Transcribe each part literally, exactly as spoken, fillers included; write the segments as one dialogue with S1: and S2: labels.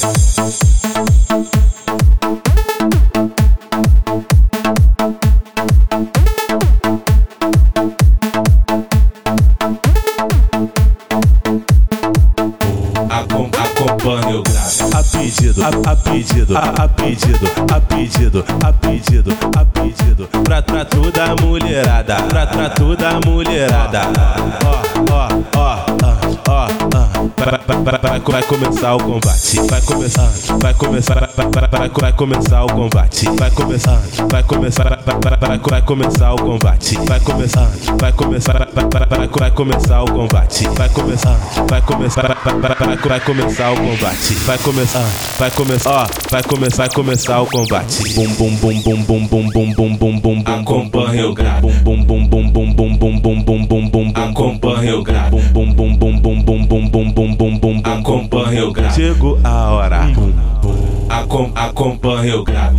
S1: Acompanha o grave.
S2: A pedido, a, a pedido, a, a pedido, a pedido, a pedido, a pedido. Pra, pra toda a mulherada, pra, pra toda a mulherada. Ó, ó, ó, ó, ó. Pra, pra, pra, pra, vai começar o combate. Vai começar, vai começar, vai, vai, vai, vai começar o combate. Vai começar, vai começar, vai, vai, vai, vai começar o combate. Vai começar, vai começar, vai, vai, vai, vai começar o combate. Vai começar, vai começar, vai, vai, vai, vai começar o combate. Vai começar, vai começar, ó, vai começar, vai começar o combate. Bum bum bum bum bum bum bum bum bum bum bum.
S1: Acompanha o grave.
S2: Bum bum bum bum bum bum bum bum bum bum bum bum.
S1: Acompanha o grave.
S2: Bum bum bum bum bum bum bum bum bum bum bum.
S1: Acompanha o grave.
S2: Chegou a hora.
S1: Acom, acompanha o grave.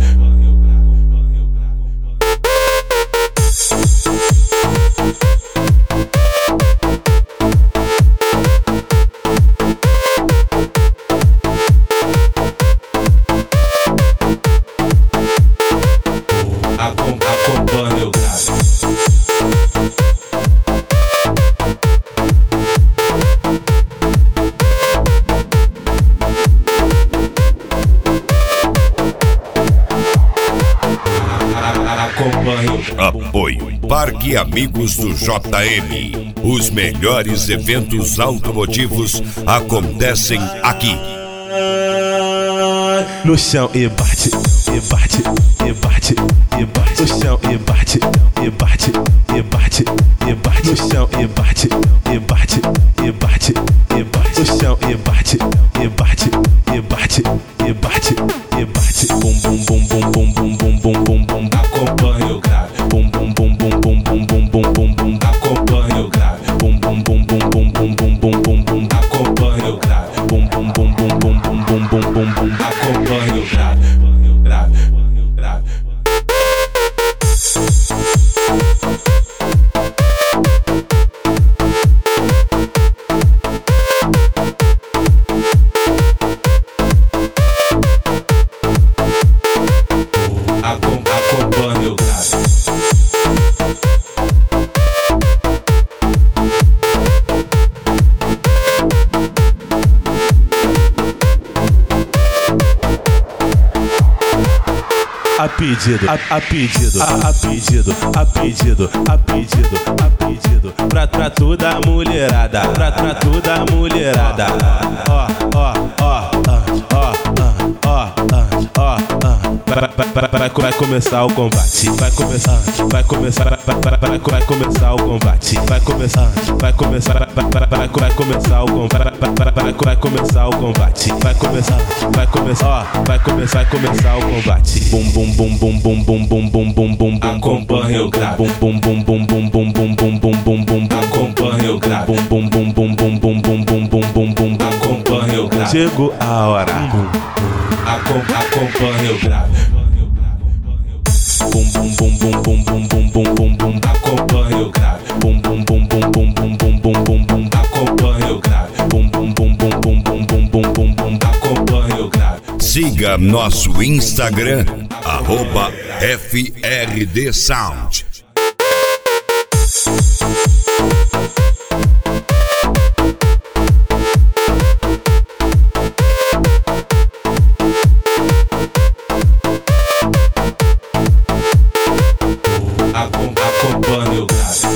S1: Acom, acompanha o grave.
S3: Apoio Parque Amigos do J M. Os melhores eventos automotivos acontecem aqui.
S2: No chão e bate, e bate, e bate, e bate. No chão e bate, e bate, e bate, e bate. No chão e bate, e bate, e bate, e bate. No chão e bate, e bate, e bate, e bate, e bate. Bum bum bum bum bum bum bum bum bum bum.
S1: Acompanha o grave.
S2: Bum bum bum bum bum bum bum bum bum bum.
S1: Acompanha o grave.
S2: Bum bum bum bum bum bum bum bum bum bum.
S1: Acompanha o grave.
S2: Bum bum bum bum bum bum bum bum bum bum.
S1: Acompanha o grave. Grave, grave. Acom, acompanha o grave.
S2: A pedido, a, a pedido, a, a pedido, a pedido, a pedido, a pedido. Pra, pra toda a mulherada, pra, pra toda a mulherada. Ó, ó, ó, ó, ó, ó, ó, ó. Pra, pra, pra, pra, vai começar o combate. Vai começar, vai começar, vai, vai, vai, vai começar o combate. Vai começar, vai começar, vai, vai, vai, vai começar o combate. Vai, vai, vai começar o combate. Vai começar, vai começar, ó, vai começar, começar o combate. Bum bum bum bum bum bum bum bum bum bum bum.
S1: Acompanha o grave.
S2: Bum bum bum bum bum bum bum bum bum bum bum.
S1: Acompanha o grave.
S2: Bum bum bum bum bum bum bum bum bum bum bum.
S1: Acompanha o grave.
S2: Chegou a hora.
S1: Acom, acompanha o grave.
S2: Bum bum bum bum bum bum bum bum bum bum.
S1: Acompanha o grave.
S2: Bum bum bum bum bum bum bum bum bum bum.
S1: Acompanha o grave.
S2: Bum bum bum bum bum bum bum bum bum bum.
S1: Acompanha o grave.
S3: Siga nosso Instagram, arroba F R D Sound.
S1: Acom, acompanha o grave.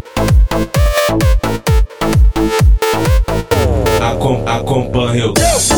S1: Acom, acompanha o grave.